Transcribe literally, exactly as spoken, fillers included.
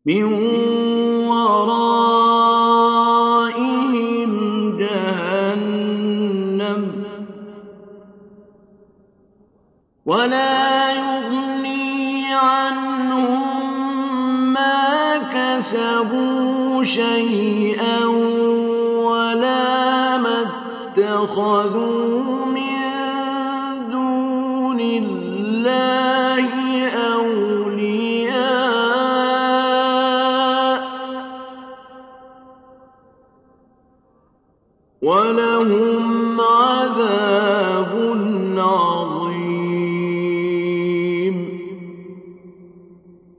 مِّن وَرَائِهِمْ جَهَنَّمُ وَلَا يُغْنِي عَنْهُم مَّا كَسَبُوا شَيْئًا وَلَا مَا اتَّخَذُوا مِن دُونِ اللَّهِ أَوْلِيَاءَ ۖ وَلَهُمْ عَذَابٌ عَظِيمٌ.